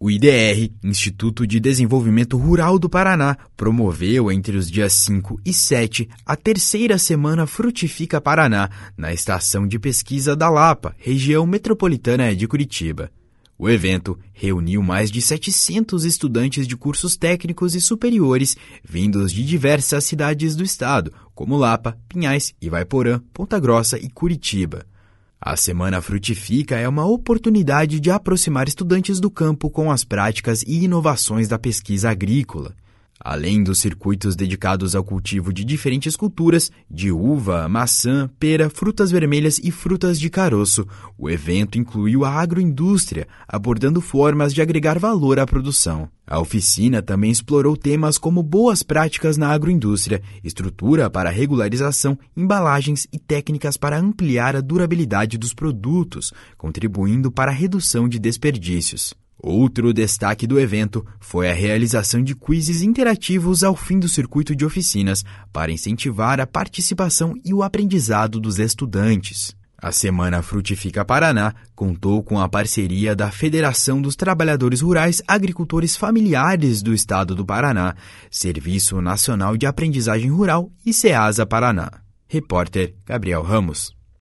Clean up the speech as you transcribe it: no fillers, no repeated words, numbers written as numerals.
O IDR, Instituto de Desenvolvimento Rural do Paraná, promoveu entre os dias 5 e 7 a terceira Semana Frutifica Paraná, na Estação de Pesquisa da Lapa, região metropolitana de Curitiba. O evento reuniu mais de 700 estudantes de cursos técnicos e superiores vindos de diversas cidades do estado, como Lapa, Pinhais, Ivaiporã, Ponta Grossa e Curitiba. A Semana Frutifica é uma oportunidade de aproximar estudantes do campo com as práticas e inovações da pesquisa agrícola. Além dos circuitos dedicados ao cultivo de diferentes culturas, de uva, maçã, pera, frutas vermelhas e frutas de caroço, o evento incluiu a agroindústria, abordando formas de agregar valor à produção. A oficina também explorou temas como boas práticas na agroindústria, estrutura para regularização, embalagens e técnicas para ampliar a durabilidade dos produtos, contribuindo para a redução de desperdícios. Outro destaque do evento foi a realização de quizzes interativos ao fim do circuito de oficinas para incentivar a participação e o aprendizado dos estudantes. A Semana Frutifica Paraná contou com a parceria da Federação dos Trabalhadores Rurais Agricultores Familiares do Estado do Paraná, Serviço Nacional de Aprendizagem Rural e Ceasa Paraná. Repórter Gabriel Ramos.